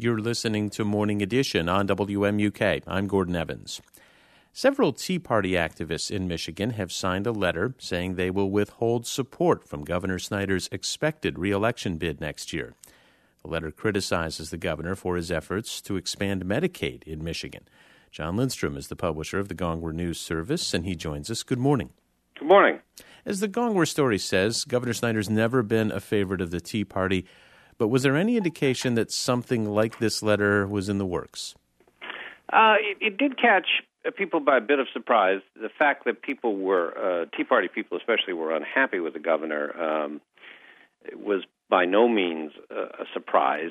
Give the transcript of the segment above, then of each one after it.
You're listening to Morning Edition on WMUK. I'm Gordon Evans. Several Tea Party activists in Michigan have signed a letter saying they will withhold support from Governor Snyder's expected re-election bid next year. The letter criticizes the governor for his efforts to expand Medicaid in Michigan. John Lindstrom is the publisher of the Gongwer News Service, and he joins us. Good morning. Good morning. As the Gongwer story says, Governor Snyder's never been a favorite of the Tea Party. But was there any indication that something like this letter was in the works? It did catch people by a bit of surprise. The fact that people were, Tea Party people especially, were unhappy with the governor was by no means a surprise.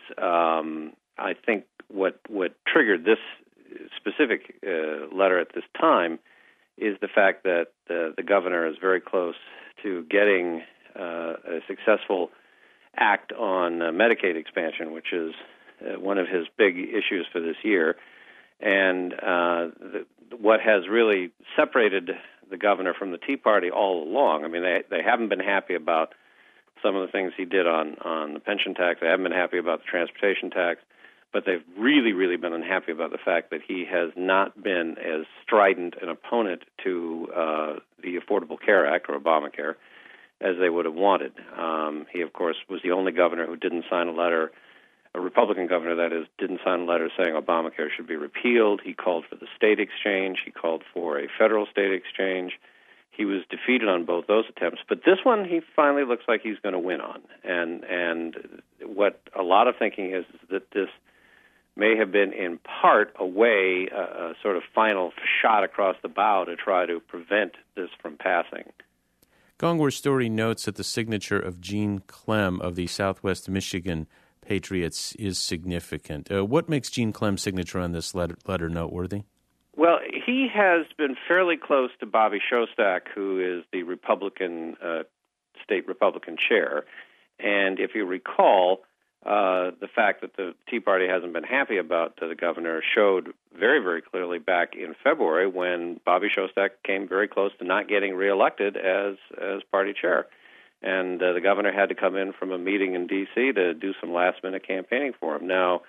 I think what triggered this specific letter at this time is the fact that the governor is very close to getting a successful act on Medicaid expansion, which is one of his big issues for this year. And what has really separated the governor from the Tea Party all along, I mean, they haven't been happy about some of the things he did on the pension tax. They haven't been happy about the transportation tax. But they've really, really been unhappy about the fact that he has not been as strident an opponent to the Affordable Care Act, or Obamacare, as they would have wanted. He, of course, was the only governor who didn't sign a letter, a Republican governor, that is, didn't sign a letter saying Obamacare should be repealed. He called for the state exchange. He called for a federal state exchange. He was defeated on both those attempts. But this one, he finally looks like he's going to win on. And what a lot of thinking is that this may have been in part a way, a sort of final shot across the bow to try to prevent this from passing. Gongwer's story notes that the signature of Gene Clem of the Southwest Michigan Patriots is significant. What makes Gene Clem's signature on this letter noteworthy? Well, he has been fairly close to Bobby Shostak, who is the state Republican chair. And if you recall, the fact that the Tea Party hasn't been happy about the governor showed very, very clearly back in February when Bobby Shostak came very close to not getting reelected as party chair. And the governor had to come in from a meeting in D.C. to do some last-minute campaigning for him. Now,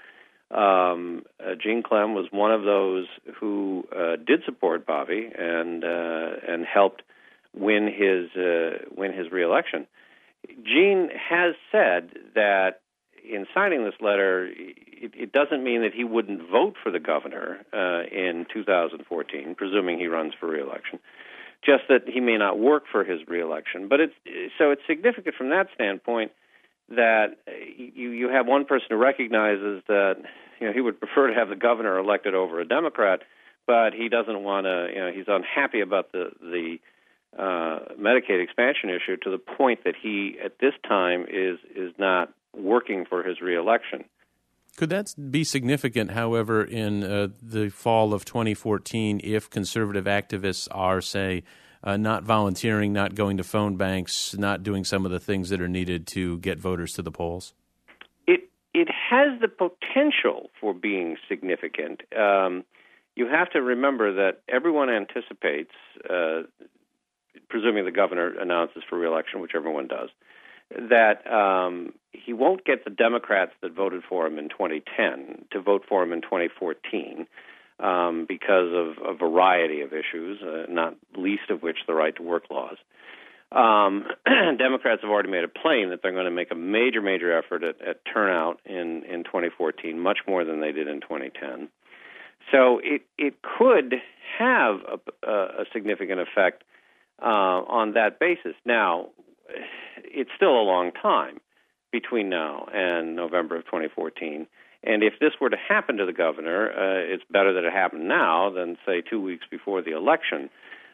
Gene Clem was one of those who did support Bobby and helped win his reelection. Gene has said that in signing this letter, it doesn't mean that he wouldn't vote for the governor in 2014, presuming he runs for reelection, just that he may not work for his reelection. But it's significant from that standpoint that you have one person who recognizes that he would prefer to have the governor elected over a Democrat, but he doesn't want to. He's unhappy about the Medicaid expansion issue to the point that he at this time is not working for his reelection. Could that be significant, however, in the fall of 2014 if conservative activists are, say, not volunteering, not going to phone banks, not doing some of the things that are needed to get voters to the polls? It has the potential for being significant. You have to remember that everyone anticipates, presuming the governor announces for reelection, which everyone does, that he won't get the Democrats that voted for him in 2010 to vote for him in 2014 because of a variety of issues, not least of which the right to work laws. Democrats have already made it plain that they're going to make a major, major effort at turnout in 2014, much more than they did in 2010. So it could have a significant effect on that basis. Now, it's still a long time between now and November of 2014. And if this were to happen to the governor, it's better that it happened now than, say, 2 weeks before the election.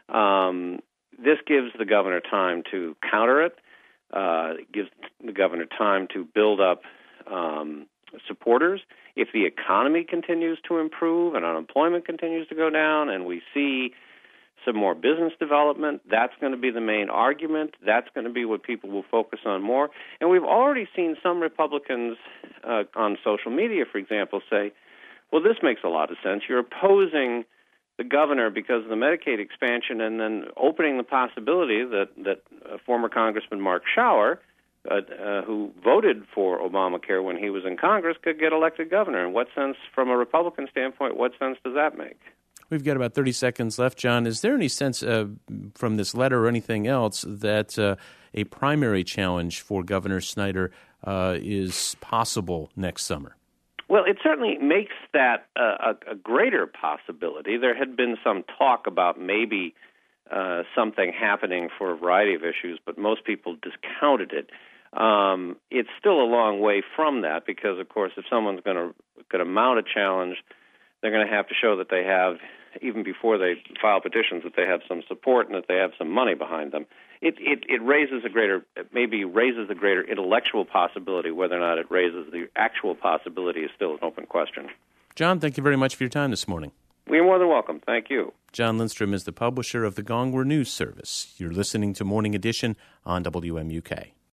This gives the governor time to counter it. It gives the governor time to build up supporters. If the economy continues to improve and unemployment continues to go down and we see some more business development, that's going to be the main argument. That's going to be what people will focus on more. And we've already seen some Republicans on social media, for example, say, well, this makes a lot of sense. You're opposing the governor because of the Medicaid expansion and then opening the possibility that former Congressman Mark Schauer, who voted for Obamacare when he was in Congress could get elected governor. In what sense, from a Republican standpoint, what sense does that make? We've got about 30 seconds left, John. Is there any sense from this letter or anything else that a primary challenge for Governor Snyder is possible next summer? Well, it certainly makes that a greater possibility. There had been some talk about maybe something happening for a variety of issues, but most people discounted it. It's still a long way from that because, of course, if someone's going to mount a challenge, they're going to have to show that they have, even before they file petitions, that they have some support and that they have some money behind them. It raises a greater intellectual possibility. Whether or not it raises the actual possibility is still an open question. John, thank you very much for your time this morning. You're more than welcome. Thank you. John Lindstrom is the publisher of the Gongwer News Service. You're listening to Morning Edition on WMUK.